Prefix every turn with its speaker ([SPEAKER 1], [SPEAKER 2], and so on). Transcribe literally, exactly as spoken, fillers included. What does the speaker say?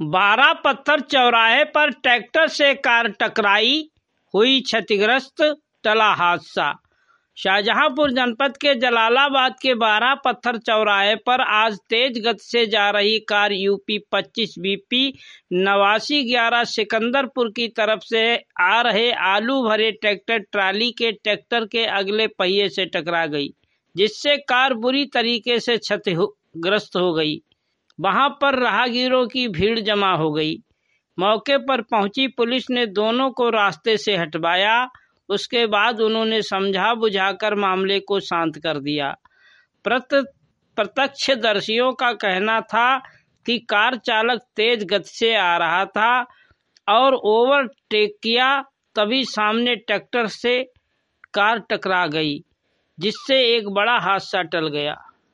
[SPEAKER 1] बारह पत्थर चौराहे पर ट्रैक्टर से कार टकराई, हुई क्षतिग्रस्त, टला हादसा। शाहजहांपुर जनपद के जलालाबाद के बारह पत्थर चौराहे पर आज तेज गति से जा रही कार यूपी पच्चीस बीपी नवासी ग्यारह सिकंदरपुर की तरफ से आ रहे आलू भरे ट्रैक्टर ट्राली के ट्रैक्टर के अगले पहिए से टकरा गई, जिससे कार बुरी तरीके से क्षतिग्रस्त हो गई। वहां पर राहगीरों की भीड़ जमा हो गई। मौके पर पहुंची पुलिस ने दोनों को रास्ते से हटवाया। उसके बाद उन्होंने समझा बुझाकर मामले को शांत कर दिया। प्रत्यक्षदर्शियों का कहना था कि कार चालक तेज गति से आ रहा था और ओवरटेक किया, तभी सामने ट्रैक्टर से कार टकरा गई, जिससे एक बड़ा हादसा टल गया।